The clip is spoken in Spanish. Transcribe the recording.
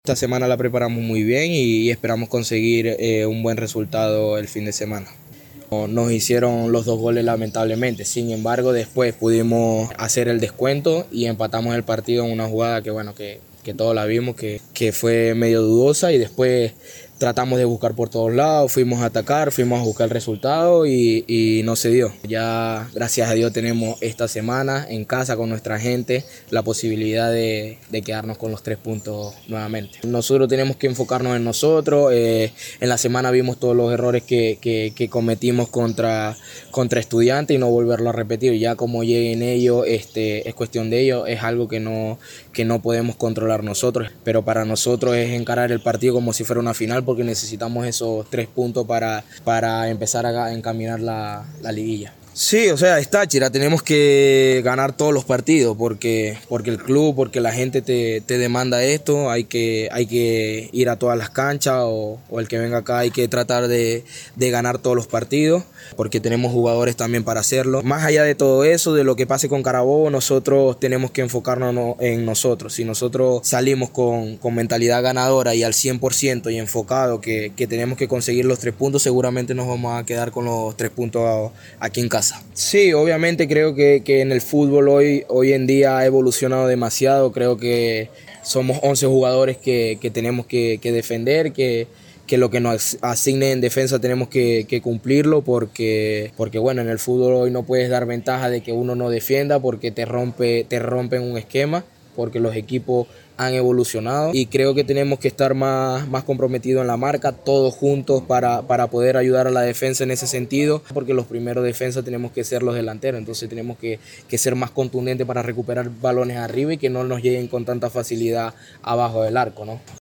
Esta semana la preparamos muy bien y esperamos conseguir un buen resultado el fin de semana. Nos hicieron los 2 goles lamentablemente, sin embargo después pudimos hacer el descuento y empatamos el partido en una jugada que todos la vimos, que fue medio dudosa, y después tratamos de buscar por todos lados, fuimos a atacar, fuimos a buscar el resultado y no se dio. Ya gracias a Dios tenemos esta semana en casa con nuestra gente la posibilidad de quedarnos con los 3 puntos nuevamente. Nosotros tenemos que enfocarnos en nosotros. En la semana vimos todos los errores que cometimos contra Estudiantes y no volverlo a repetir. Ya como lleguen ellos, es cuestión de ellos, es algo que no podemos controlar nosotros, pero para nosotros es encarar el partido como si fuera una final, porque necesitamos esos 3 puntos para empezar a encaminar la liguilla. Sí, o sea, es Táchira, tenemos que ganar todos los partidos porque el club, porque la gente te demanda esto, hay que ir a todas las canchas o el que venga acá hay que tratar de ganar todos los partidos porque tenemos jugadores también para hacerlo. Más allá de todo eso, de lo que pase con Carabobo, nosotros tenemos que enfocarnos en nosotros. Si nosotros salimos con mentalidad ganadora y al 100% y enfocado que tenemos que conseguir los 3 puntos, seguramente nos vamos a quedar con los 3 puntos aquí en casa. Sí, obviamente creo que en el fútbol hoy en día ha evolucionado demasiado. Creo que somos 11 jugadores que tenemos que defender, que lo que nos asigne en defensa tenemos que cumplirlo porque bueno, en el fútbol hoy no puedes dar ventaja de que uno no defienda porque te rompen un esquema, porque los equipos han evolucionado y creo que tenemos que estar más comprometidos en la marca, todos juntos para poder ayudar a la defensa en ese sentido, porque los primeros defensas tenemos que ser los delanteros, entonces tenemos que ser más contundentes para recuperar balones arriba y que no nos lleguen con tanta facilidad abajo del arco, ¿no?